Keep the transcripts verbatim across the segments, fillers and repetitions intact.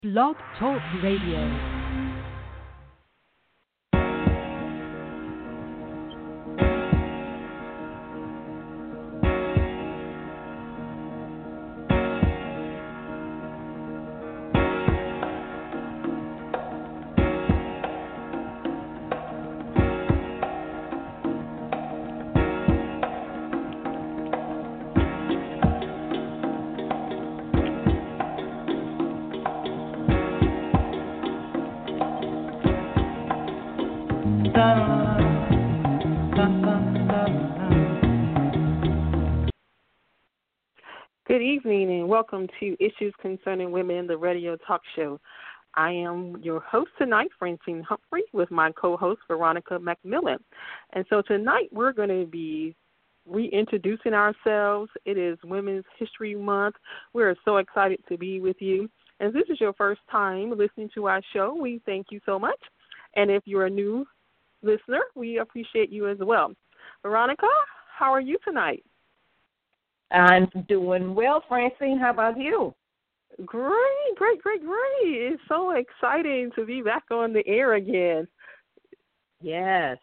Blog Talk Radio. Good evening and welcome to Issues Concerning Women, the radio talk show. I am your host tonight, Francine Humphrey, with my co-host, Veronica McMillan. And so tonight we're going to be reintroducing ourselves. It is Women's History Month. We're so excited to be with you. And if this is your first time listening to our show, we thank you so much. And if you're a new listener, we appreciate you as well. Veronica, how are you tonight? I'm doing well, Francine. How about you? Great, great, great, great. It's so exciting to be back on the air again. Yes.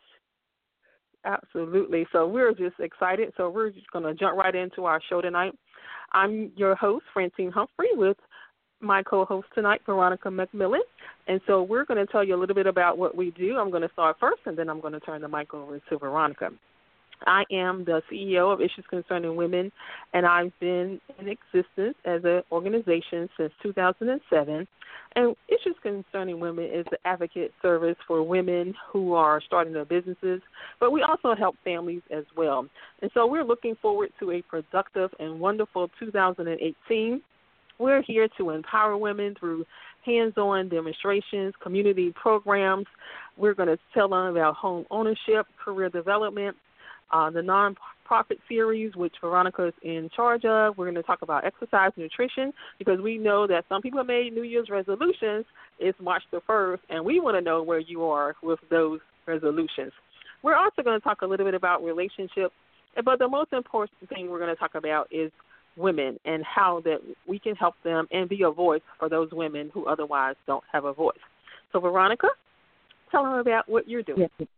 Absolutely. So we're just excited. So we're just going to jump right into our show tonight. I'm your host, Francine Humphrey, with my co-host tonight, Veronica McMillan. And so we're going to tell you a little bit about what we do. I'm going to start first, and then I'm going to turn the mic over to Veronica. I am the C E O of Issues Concerning Women, and I've been in existence as an organization since two thousand seven. And Issues Concerning Women is the advocate service for women who are starting their businesses, but we also help families as well. And so we're looking forward to a productive and wonderful two thousand eighteen. We're here to empower women through hands-on demonstrations, community programs. We're going to tell them about home ownership, career development, Uh, the nonprofit series, which Veronica is in charge of. We're going to talk about exercise and nutrition because we know that some people made New Year's resolutions. It's March the first, and we want to know where you are with those resolutions. We're also going to talk a little bit about relationships, but the most important thing we're going to talk about is women and how that we can help them and be a voice for those women who otherwise don't have a voice. So, Veronica, tell them about what you're doing. Yes.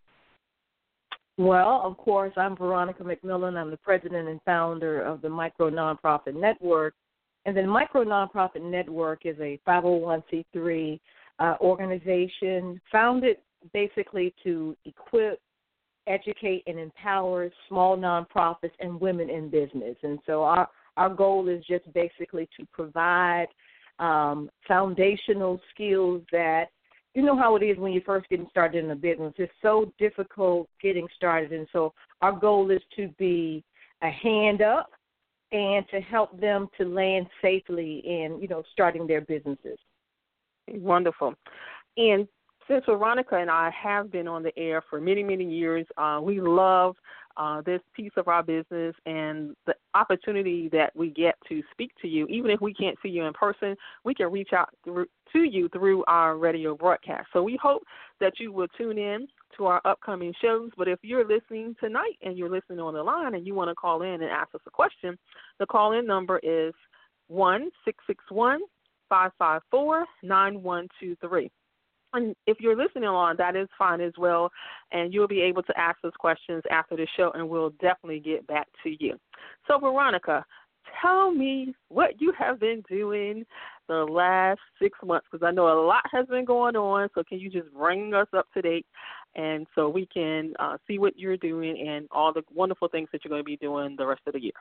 Well, of course, I'm Veronica McMillan. I'm the president and founder of the Micro Nonprofit Network. And the Micro Nonprofit Network is a five oh one c three uh, organization founded basically to equip, educate, and empower small nonprofits and women in business. And so our, our goal is just basically to provide um, foundational skills that you know how it is when you're first getting started in a business. It's so difficult getting started. And so our goal is to be a hand up and to help them to land safely in, you know, starting their businesses. Wonderful. And since Veronica and I have been on the air for many, many years, uh, we love uh, this piece of our business and the opportunity that we get to speak to you. Even if we can't see you in person, we can reach out through, to you through our radio broadcast. So we hope that you will tune in to our upcoming shows. But if you're listening tonight and you're listening on the line and you want to call in and ask us a question, the call-in number is one six six one, five five four, nine one two three. And if you're listening on, that is fine as well, and you'll be able to ask us questions after the show, and we'll definitely get back to you. So, Veronica, tell me what you have been doing the last six months, because I know a lot has been going on, so can you just bring us up to date and so we can uh, see what you're doing and all the wonderful things that you're going to be doing the rest of the year.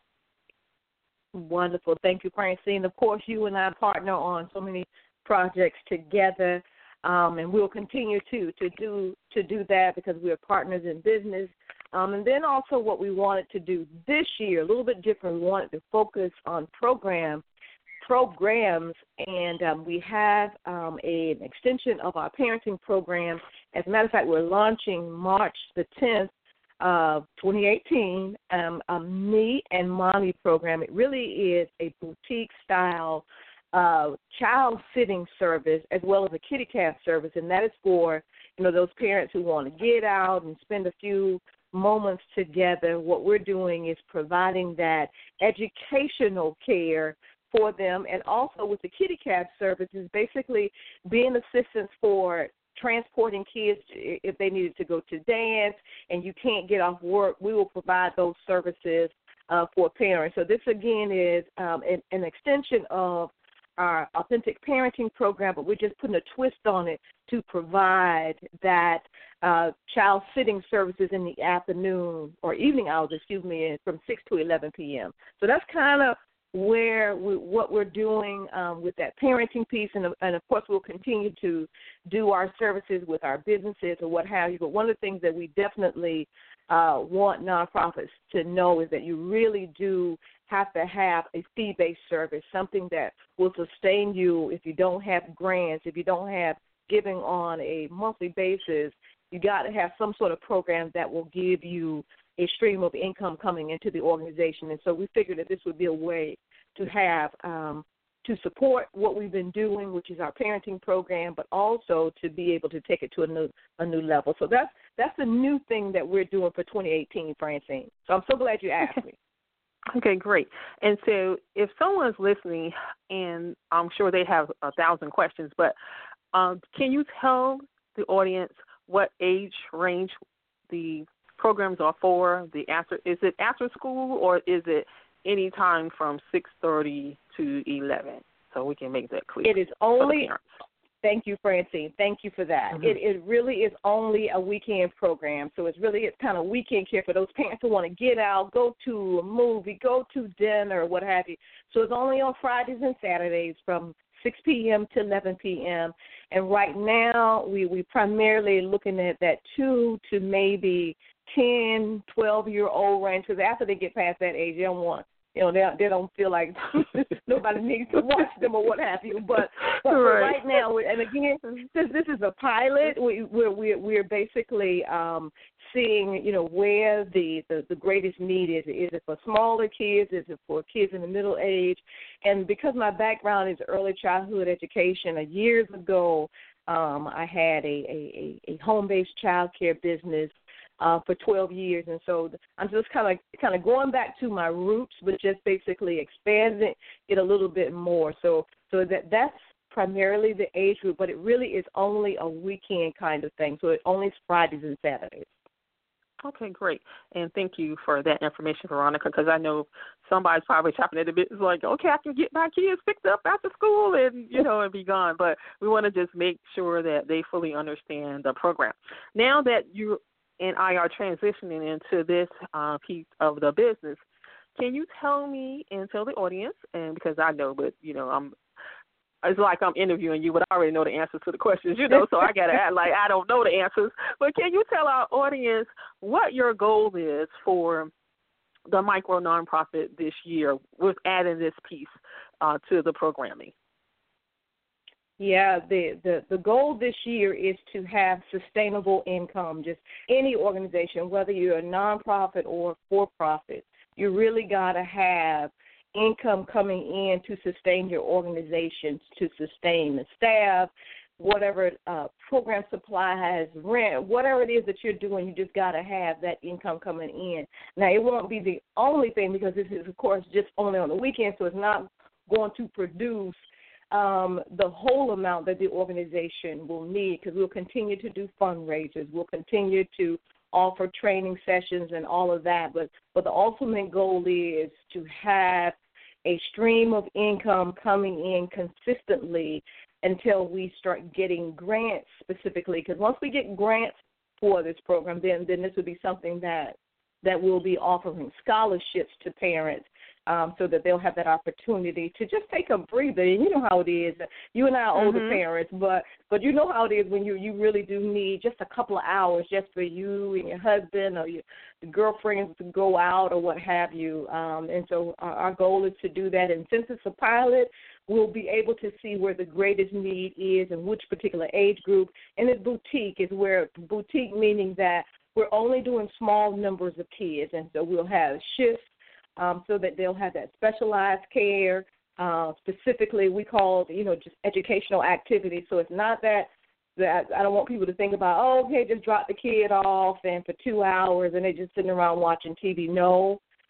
Wonderful. Thank you, Francine. Of course, you and I partner on so many projects together. Um, and we'll continue to to do to do that because we are partners in business. Um, and then also what we wanted to do this year, a little bit different. We wanted to focus on program programs, and um, we have um, a, an extension of our parenting program. As a matter of fact, we're launching March the tenth of twenty eighteen, um, a Me and Mommy program. It really is a boutique style Uh, child sitting service as well as a kitty cat service, and that is for, you know, those parents who want to get out and spend a few moments together. What we're doing is providing that educational care for them, and also with the kitty cab services, basically being assistance for transporting kids if they needed to go to dance and you can't get off work. We will provide those services uh, for parents. So this, again, is um, an, an extension of our Authentic Parenting program, but we're just putting a twist on it to provide that uh, child sitting services in the afternoon or evening hours, excuse me, from six to eleven p.m. So that's kind of where we, what we're doing um, with that parenting piece, and, and of course we'll continue to do our services with our businesses or what have you. But one of the things that we definitely uh, want nonprofits to know is that you really do have to have a fee-based service, something that will sustain you if you don't have grants, if you don't have giving on a monthly basis. You got to have some sort of program that will give you a stream of income coming into the organization. And so we figured that this would be a way to have um, to support what we've been doing, which is our parenting program, but also to be able to take it to a new a new level. So that's that's a new thing that we're doing for twenty eighteen, Francine. So I'm so glad you asked me. Okay, great. And so if someone's listening, and I'm sure they have a thousand questions, but um, can you tell the audience what age range the programs are for? The after is it after school, or is it any time from six thirty to eleven? So we can make that clear. It is only. Thank you, Francine. Thank you for that. Mm-hmm. It, it really is only a weekend program, so it's really it's kind of weekend care for those parents who want to get out, go to a movie, go to dinner, what have you. So it's only on Fridays and Saturdays from six p.m. to eleven p.m. And right now we we primarily looking at that two to maybe ten, twelve-year-old range, because after they get past that age, they don't want, you know, they, they don't feel like nobody needs to watch them or what have you. But, but right. right now, and again, since this is a pilot, we, we're, we're, we're basically um, seeing, you know, where the, the, the greatest need is. Is it for smaller kids? Is it for kids in the middle age? And because my background is early childhood education, a years ago um, I had a, a, a home-based child care business Uh, for twelve years, and so I'm just kind of kind of going back to my roots, but just basically expanding it a little bit more. So so that that's primarily the age group, but it really is only a weekend kind of thing. So it only is Fridays and Saturdays. Okay, great, and thank you for that information, Veronica, because I know somebody's probably chopping at the bit. It's like, okay, I can get my kids picked up after school and, you know, and be gone. But we want to just make sure that they fully understand the program. Now that you and I are transitioning into this uh, piece of the business, can you tell me and tell the audience, and because I know, but, you know, I'm, it's like I'm interviewing you, but I already know the answers to the questions, you know, so I got to act like I don't know the answers. But can you tell our audience what your goal is for the micro nonprofit this year with adding this piece uh, to the programming? Yeah, the, the, the goal this year is to have sustainable income. Just any organization, whether you're a nonprofit or for-profit, you really got to have income coming in to sustain your organizations, to sustain the staff, whatever uh, program supplies, rent, whatever it is that you're doing, you just got to have that income coming in. Now, it won't be the only thing because this is, of course, just only on the weekend, so it's not going to produce Um, the whole amount that the organization will need, because we'll continue to do fundraisers, we'll continue to offer training sessions and all of that, but, but the ultimate goal is to have a stream of income coming in consistently until we start getting grants specifically, because once we get grants for this program, then, then this would be something that, that we'll be offering scholarships to parents, Um, so that they'll have that opportunity to just take a breather. And you know how it is. You and I are older mm-hmm. parents, but but you know how it is when you, you really do need just a couple of hours just for you and your husband or your girlfriends to go out or what have you. Um, and so our, our goal is to do that. And since it's a pilot, we'll be able to see where the greatest need is and which particular age group. And it's boutique is where boutique meaning that we're only doing small numbers of kids. And so we'll have shifts, Um, so that they'll have that specialized care. Uh, specifically, we call, you know, just educational activities. So it's not that, that I don't want people to think about, oh, okay, just drop the kid off and for two hours and they're just sitting around watching T V. No,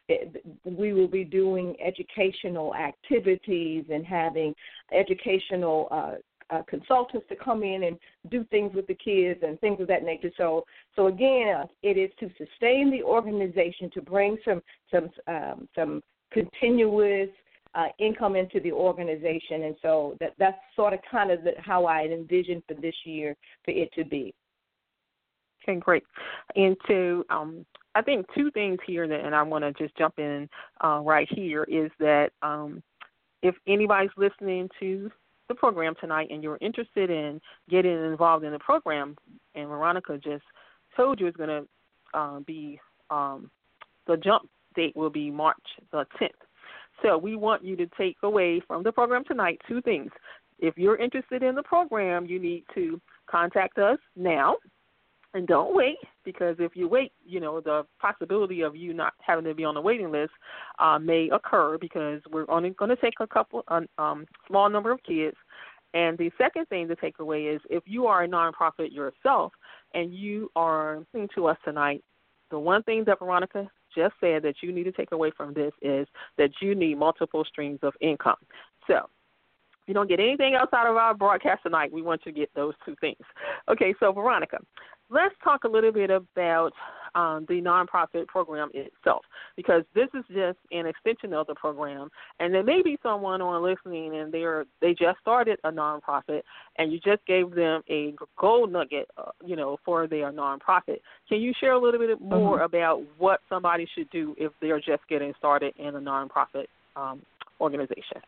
it, we will be doing educational activities and having educational uh, uh, consultants to come in and do things with the kids and things of that nature. So, so again, it is to sustain the organization, to bring some some um, some continuous uh, income into the organization, and so that that's sort of kind of the, how I envision for this year for it to be. Okay, great. And so um, I think two things here, that, and I want to just jump in uh, right here, is that um, if anybody's listening to the program tonight and you're interested in getting involved in the program, and Veronica just told you it's going to uh, be, um, the jump date will be March the tenth. So we want you to take away from the program tonight two things. If you're interested in the program, you need to contact us now. And don't wait, because if you wait, you know, the possibility of you not having to be on the waiting list uh, may occur, because we're only going to take a couple, a um, small number of kids. And the second thing to take away is, if you are a nonprofit yourself and you are listening to us tonight, the one thing that Veronica just said that you need to take away from this is that you need multiple streams of income. So if you don't get anything else out of our broadcast tonight, we want you to get those two things. Okay, so Veronica, let's talk a little bit about um, the nonprofit program itself, because this is just an extension of the program, and there may be someone on listening and they're they just started a nonprofit, and you just gave them a gold nugget, uh, you know, for their nonprofit. Can you share a little bit more mm-hmm. about what somebody should do if they're just getting started in a nonprofit um, organization?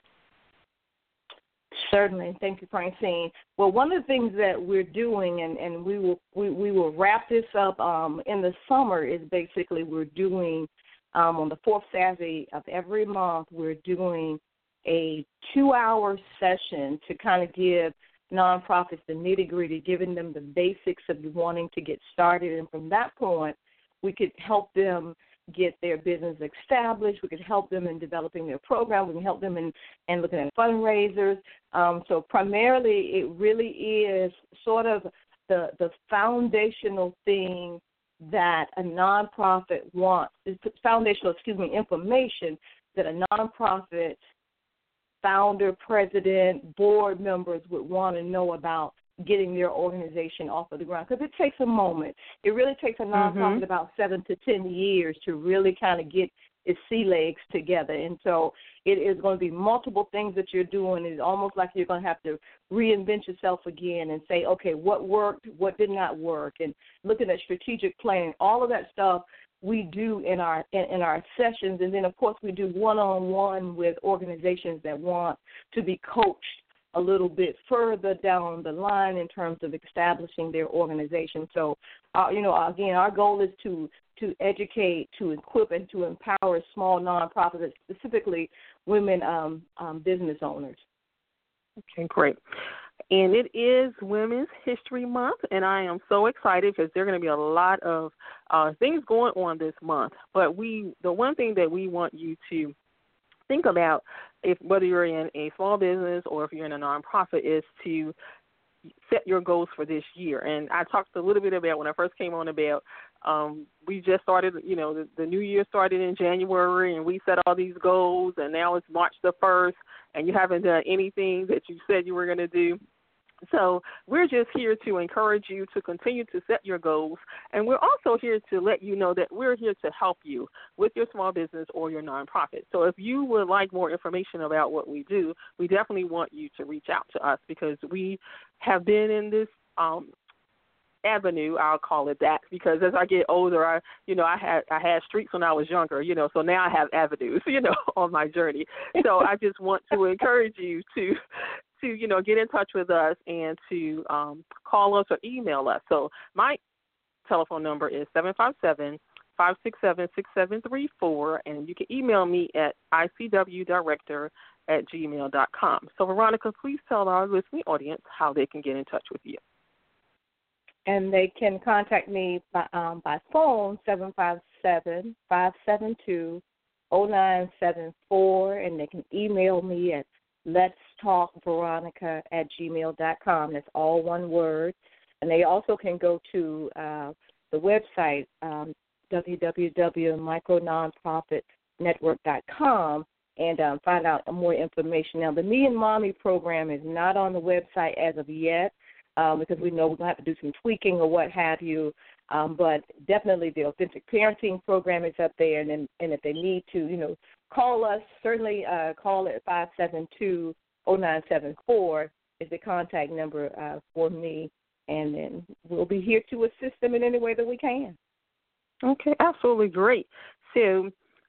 Certainly. Thank you, Francine. Well, one of the things that we're doing, and, and we will we, we will wrap this up um, in the summer, is basically we're doing um, on the fourth Saturday of every month, we're doing a two-hour session to kind of give nonprofits the nitty-gritty, giving them the basics of wanting to get started. And from that point, we could help them get their business established. We could help them in developing their program. We can help them in, in looking at fundraisers. Um, so primarily it really is sort of the, the foundational thing that a nonprofit wants, foundational, excuse me, information that a nonprofit founder, president, board members would want to know about getting their organization off of the ground, because it takes a moment. It really takes a nonprofit mm-hmm. about seven to ten years to really kind of get its sea legs together. And so it is going to be multiple things that you're doing. It's almost like you're going to have to reinvent yourself again and say, okay, what worked, what did not work, and looking at strategic planning, all of that stuff we do in our in, in our sessions. And then, of course, we do one-on-one with organizations that want to be coached a little bit further down the line in terms of establishing their organization. So, uh, you know, again, our goal is to to educate, to equip, and to empower small nonprofits, specifically women um, um, business owners. Okay, great. And it is Women's History Month, and I am so excited because there are going to be a lot of uh, things going on this month. But we, the one thing that we want you to think about, if whether you're in a small business or if you're in a nonprofit, is to set your goals for this year. And I talked a little bit about when I first came on about um, we just started, you know, the, the new year started in January, and we set all these goals, and now it's March the first, and you haven't done anything that you said you were going to do. So we're just here to encourage you to continue to set your goals, and we're also here to let you know that we're here to help you with your small business or your nonprofit. So if you would like more information about what we do, we definitely want you to reach out to us, because we have been in this um, avenue, I'll call it that, because as I get older, I, you know, I had I had streets when I was younger, you know, so now I have avenues, you know, on my journey. So I just want to encourage you to. to, you know, get in touch with us and to um, call us or email us. So my telephone number is seven five seven, five six seven, six seven three four, and you can email me at I C W director at gmail dot com. So, Veronica, please tell our listening audience how they can get in touch with you. And they can contact me by, um, by phone, seven five seven, five seven two, zero nine seven four, and they can email me at let's talk veronica at gmail dot com. That's all one word. And they also can go to uh, the website, um, w w w dot micro nonprofit network dot com and um, find out more information. Now, the Me and Mommy program is not on the website as of yet um, because we know we're going to have to do some tweaking or what have you. Um, but definitely the Authentic Parenting program is up there, and then, and if they need to, you know, call us. Certainly uh, call at five seven two, oh nine seven four is the contact number uh, for me, and then we'll be here to assist them in any way that we can. Okay, absolutely great. So,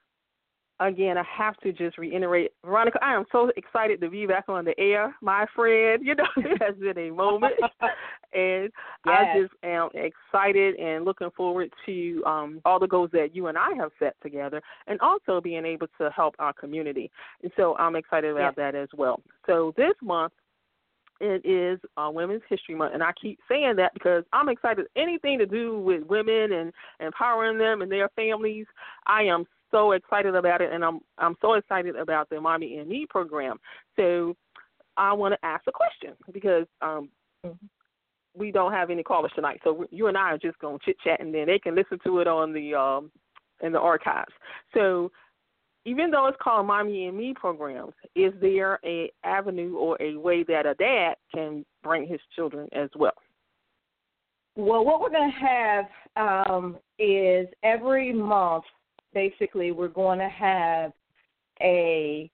again, I have to just reiterate, Veronica, I am so excited to be back on the air, my friend. You know, it has been a moment, and yes. I just am excited and looking forward to um, all the goals that you and I have set together, and also being able to help our community. And so I'm excited about yes. that as well. So this month, it is uh, Women's History Month, and I keep saying that because I'm excited. Anything to do with women and empowering them and their families, I am so excited about it, and I'm I'm so excited about the Mommy and Me program. So I want to ask a question because um, mm-hmm. we don't have any callers tonight. So you and I are just going to chit-chat, and then they can listen to it on the um, in the archives. So even though it's called Mommy and Me programs, is there a avenue or a way that a dad can bring his children as well? Well, what we're going to have um, is every month, basically, we're going to have a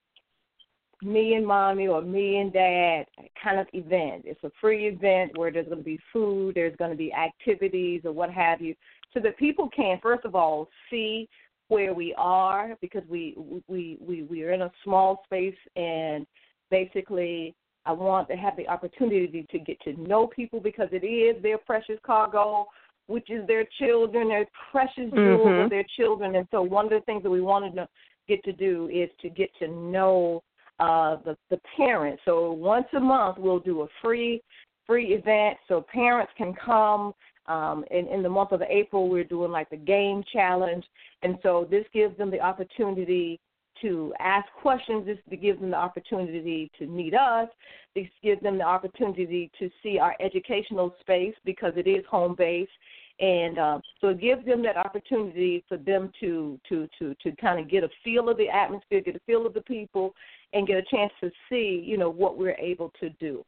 Me and Mommy or Me and Dad kind of event. It's a free event where there's going to be food, there's going to be activities or what have you, so that people can, first of all, see where we are, because we we we we are in a small space, and basically I want to have the opportunity to get to know people, because it is their precious cargo, which is their children, their precious jewels mm-hmm. of their children. And so one of the things that we wanted to get to do is to get to know uh, the the parents. So once a month we'll do a free free event so parents can come. Um, in, in the month of April, we're doing like the game challenge. And so this gives them the opportunity to ask questions. This gives them the opportunity to meet us. This gives them the opportunity to see our educational space, because it is home-based. And uh, so it gives them that opportunity for them to, to, to, to kind of get a feel of the atmosphere, get a feel of the people, and get a chance to see, you know, what we're able to do.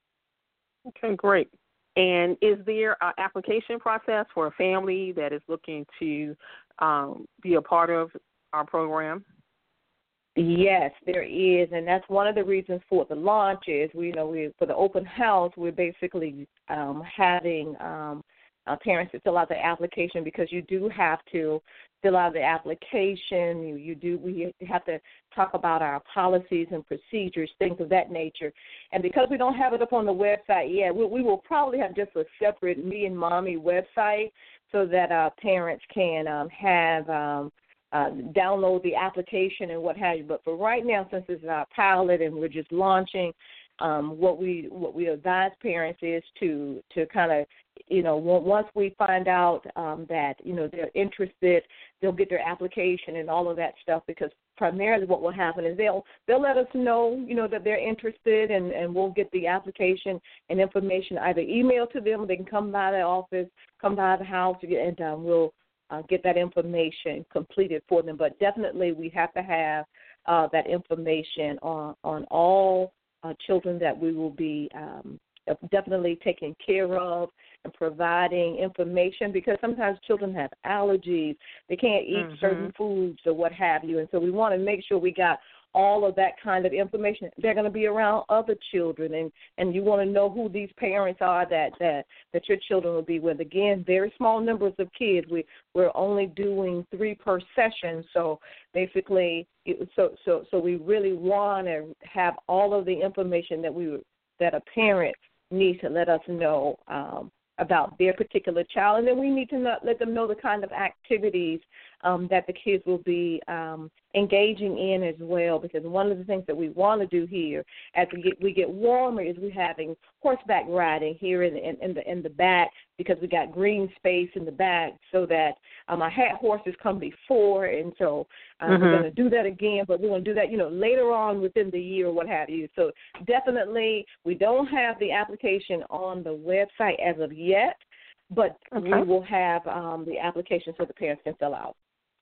Okay, great. And is there an application process for a family that is looking to um, be a part of our program? Yes, there is, and that's one of the reasons for the launch is, we, you know, we for the open house, we're basically um, having um, uh, parents to fill out the application, because you do have to fill out the application. You, you do. We have to talk about our policies and procedures, things of that nature. And because we don't have it up on the website yet, we, we will probably have just a separate Me and Mommy website so that our parents can um, have um, uh, download the application and what have you. But for right now, since this is our pilot and we're just launching, um, what we what we advise parents is to to kind of, you know, once we find out um, that, you know, they're interested, they'll get their application and all of that stuff, because primarily what will happen is they'll they'll let us know, you know, that they're interested, and, and we'll get the application and information either emailed to them, or they can come by the office, come by the house, and um, we'll uh, get that information completed for them. But definitely we have to have uh, that information on, on all uh, children that we will be um, definitely taking care of and providing information, because sometimes children have allergies. They can't eat mm-hmm. certain foods or what have you. And so we want to make sure we got all of that kind of information. They're going to be around other children, and, and you want to know who these parents are that, that, that your children will be with. Again, very small numbers of kids. We, we're only doing three per session. So basically, so, so, so we really want to have all of the information that we that a parent needs to let us know um, about their particular child, and then we need to not let them know the kind of activities um, that the kids will be um, engaging in as well, because one of the things that we want to do here as we get, we get warmer is we're having horseback riding here in, in, in, the, in the back, because we got green space in the back, so that um, I had horses come before, and so uh, mm-hmm. we're going to do that again, but we're going to do that, you know, later on within the year or what have you. So definitely we don't have the application on the website as of yet, but okay. we will have um, the application so the parents can fill out.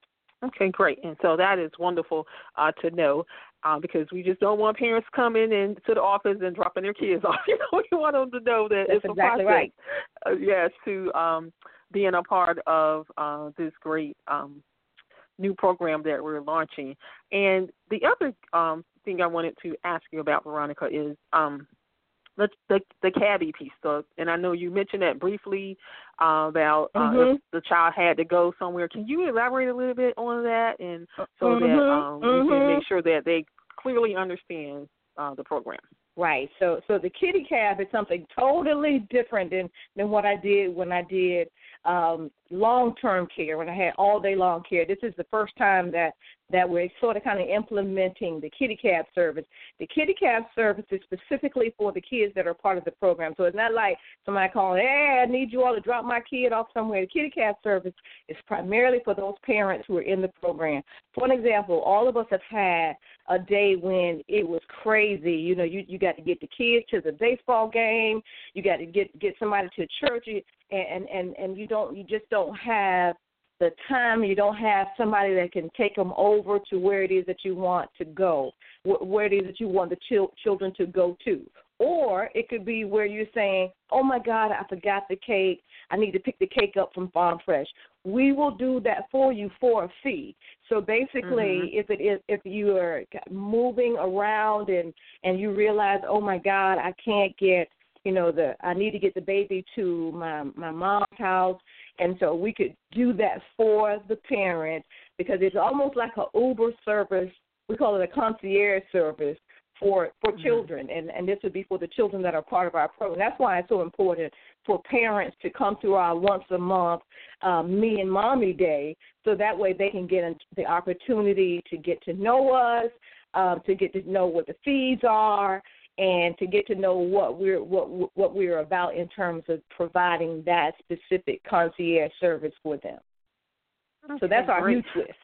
Okay, great. And so that is wonderful uh, to know uh, because we just don't want parents coming in to the office and dropping their kids off. You know, we want them to know that That's it's a exactly process. right. Uh, yes, to um, being a part of uh, this great um, new program that we're launching. And the other um, thing I wanted to ask you about, Veronica, is um, the, the the cabby piece. So, and I know you mentioned that briefly uh, about uh, mm-hmm. if the child had to go somewhere. Can you elaborate a little bit on that, and so mm-hmm. that um, mm-hmm. we can make sure that they clearly understand uh, the program? Right. So, so the kitty cab is something totally different than than what I did when I did um, long-term care, when I had all-day long care. This is the first time that, that we're sort of kind of implementing the kitty cab service. The kitty cab service is specifically for the kids that are part of the program. So it's not like somebody calling, hey, I need you all to drop my kid off somewhere. The kitty cab service is primarily for those parents who are in the program. For an example, all of us have had a day when it was crazy. You know, you, you got to get the kids to the baseball game. You got to get, get somebody to church. And, and, and you don't, you just don't have the time. You don't have somebody that can take them over to where it is that you want to go, where it is that you want the chil- children to go to. Or it could be where you're saying, oh, my God, I forgot the cake. I need to pick the cake up from Farm Fresh. We will do that for you for a fee. So basically, mm-hmm. if it is, if you are moving around and, and you realize, oh, my God, I can't get, you know, the I need to get the baby to my, my mom's house. And so we could do that for the parent because it's almost like an Uber service. We call it a concierge service for for mm-hmm. children, and, and this would be for the children that are part of our program. That's why it's so important for parents to come to our once a month um, Me and Mommy Day, so that way they can get the opportunity to get to know us, um, to get to know what the fees are, and to get to know what we're what what we're about in terms of providing that specific concierge service for them. Okay, so that's our great. New twist.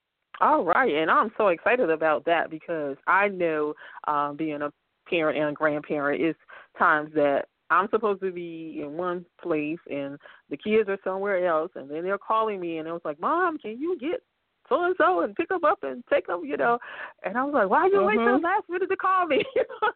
All right, and I'm so excited about that because I know um, being a parent and a grandparent is times that I'm supposed to be in one place and the kids are somewhere else, and then they're calling me, and it was like, Mom, can you get so-and-so and pick them up and take them, you know. And I was like, why you mm-hmm. wait till the last minute to call me?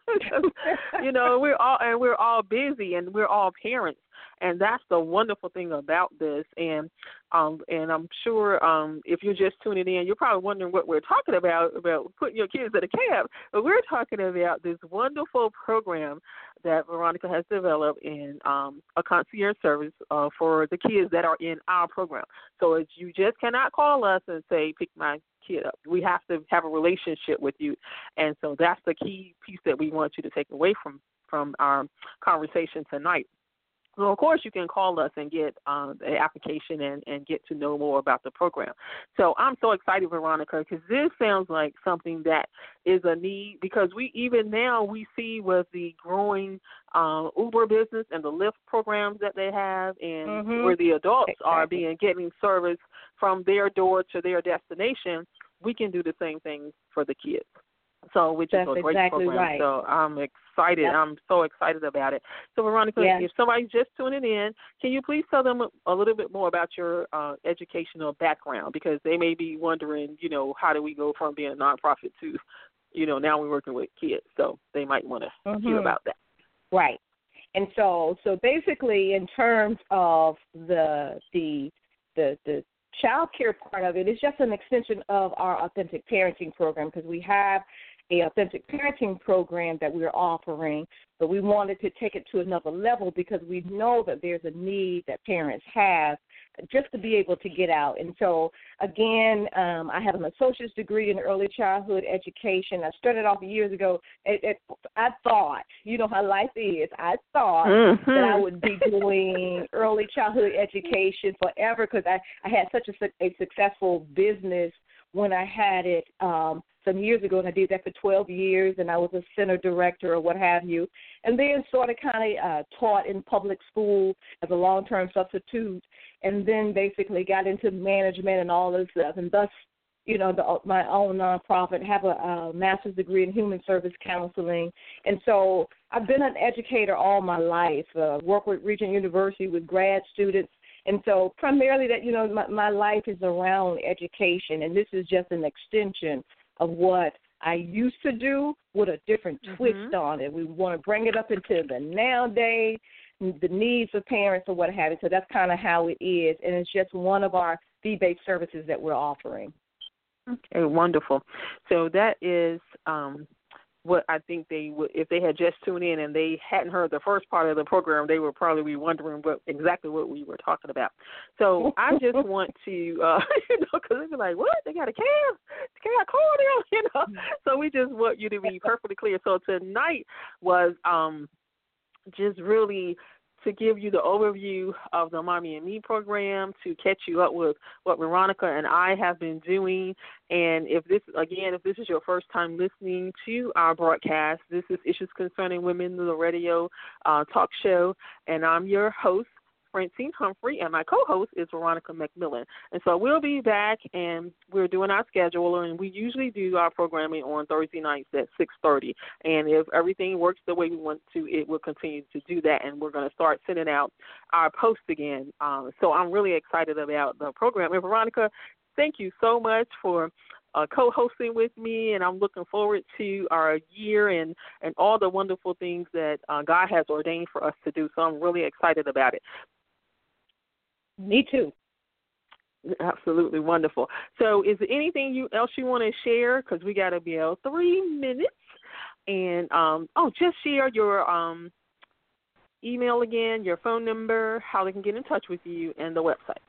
you know, we're all, and we're all busy and we're all parents. And that's the wonderful thing about this. And um, and I'm sure um, if you're just tuning in, you're probably wondering what we're talking about, about putting your kids in a cab. But we're talking about this wonderful program that Veronica has developed in um, a concierge service uh, for the kids that are in our program. So it's, you just cannot call us and say, pick my kid up. We have to have a relationship with you. And so that's the key piece that we want you to take away from, from our conversation tonight. So, of course, you can call us and get uh, the application and, and get to know more about the program. So I'm so excited, Veronica, because this sounds like something that is a need because we even now we see with the growing uh, Uber business and the Lyft programs that they have and mm-hmm. where the adults exactly. are being getting service from their door to their destination, we can do the same thing for the kids. So, which That's is a great exactly program. Right. So I'm excited. Yep. I'm so excited about it. So, Veronica, yeah. if somebody's just tuning in, can you please tell them a, a little bit more about your uh, educational background? Because they may be wondering, you know, how do we go from being a nonprofit to, you know, now we're working with kids. So they might want to mm-hmm. hear about that. Right. And so, so basically, in terms of the the the the child care part of it, it's just an extension of our authentic parenting program because we have a authentic parenting program that we're offering, but we wanted to take it to another level because we know that there's a need that parents have just to be able to get out. And so, again, um, I have an associate's degree in early childhood education. I started off years ago. It, it, I thought, you know how life is, I thought mm-hmm. that I would be doing early childhood education forever because I, I had such a, a successful business when I had it um, some years ago, and I did that for twelve years, and I was a center director or what have you, and then sort of kind of uh, taught in public school as a long-term substitute, and then basically got into management and all this stuff, and thus, you know, the, my own nonprofit, have a, a master's degree in human service counseling, and so I've been an educator all my life, uh, work with Regent University with grad students, And so primarily that, you know, my, my life is around education, and this is just an extension of what I used to do with a different mm-hmm. twist on it. We want to bring it up into the nowadays, the needs of parents or what have you. So that's kind of how it is, and it's just one of our fee-based services that we're offering. Okay, wonderful. So that is um, what I think they would, if they had just tuned in and they hadn't heard the first part of the program, they would probably be wondering what exactly what we were talking about. So I just want to, uh, you know, because they'd be like, what? They got a calf? They got corn now, you know? So we just want you to be perfectly clear. So tonight was um, just really to give you the overview of the Mommy and Me program, to catch you up with what Veronica and I have been doing. And if this, again, if this is your first time listening to our broadcast, this is Issues Concerning Women, the radio uh, talk show, and I'm your host, Francine Humphrey, and my co-host is Veronica McMillan. And so we'll be back, and we're doing our schedule, and we usually do our programming on Thursday nights at six thirty. And if everything works the way we want to, it will continue to do that, and we're going to start sending out our posts again. Um, so I'm really excited about the program. And Veronica, thank you so much for Uh, co-hosting with me, and I'm looking forward to our year and, and all the wonderful things that uh, God has ordained for us to do. So I'm really excited about it. Me too. Absolutely wonderful. So is there anything you else you want to share? Because we got to be out three minutes. And, um, oh, just share your um, email again, your phone number, how they can get in touch with you, and the website.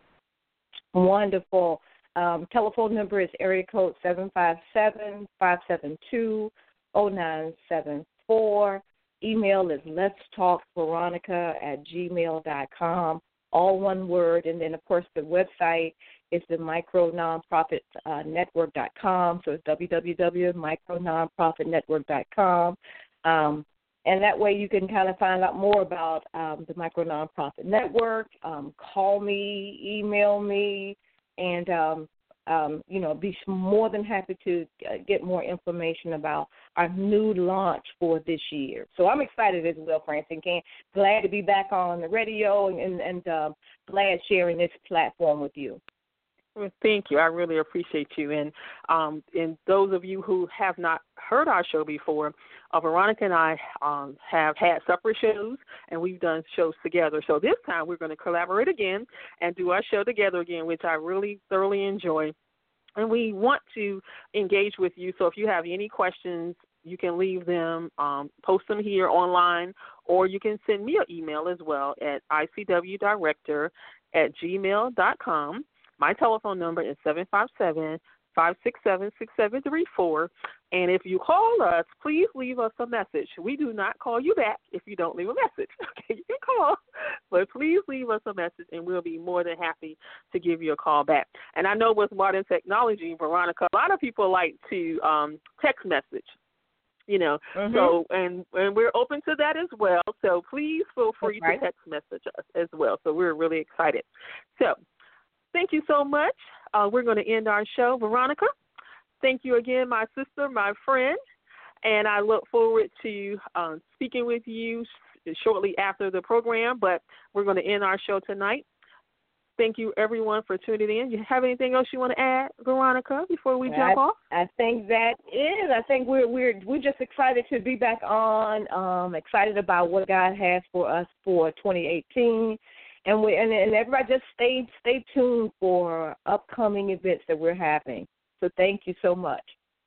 Wonderful. Um, telephone number is area code seven five seven, five seven two, zero nine seven four. Email is letstalkveronica at gmail dot com, all one word. And then, of course, the website is the micro nonprofit network dot com. So it's w w w dot micro nonprofit network dot com. Um, and that way you can kind of find out more about um, the Micro Nonprofit Network. Um, call me, email me. And, um, um, you know, be more than happy to uh, get more information about our new launch for this year. So I'm excited as well, Francine. Can glad to be back on the radio and, and, and uh, glad sharing this platform with you. Well, thank you. I really appreciate you. And um, and those of you who have not heard our show before, uh, Veronica and I um, have had separate shows, and we've done shows together. So this time we're going to collaborate again and do our show together again, which I really thoroughly enjoy. And we want to engage with you. So if you have any questions, you can leave them, um, post them here online, or you can send me an email as well at I C W director at gmail dot com. My telephone number is seven five seven, five six seven, six seven three four. And if you call us, please leave us a message. We do not call you back if you don't leave a message. Okay, you can call, but please leave us a message, and we'll be more than happy to give you a call back. And I know with modern technology, Veronica, a lot of people like to um, text message. You know, mm-hmm. so, and, and we're open to that as well. So please feel free right. to text message us as well. So we're really excited. So thank you so much. Uh, we're going to end our show. Veronica, thank you again, my sister, my friend, and I look forward to um, speaking with you shortly after the program, but we're going to end our show tonight. Thank you, everyone, for tuning in. You have anything else you want to add, Veronica, before we jump I, off? I think that is. I think we're we're we're just excited to be back on. Um, excited about what God has for us for twenty eighteen, and we and, and everybody just stay stay tuned for upcoming events that we're having. So thank you so much.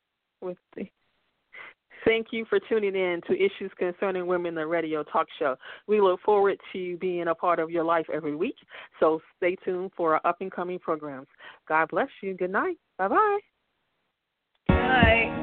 Thank you for tuning in to Issues Concerning Women, the radio talk show. We look forward to being a part of your life every week, so stay tuned for our up-and-coming programs. God bless you. Good night. Bye-bye. Bye.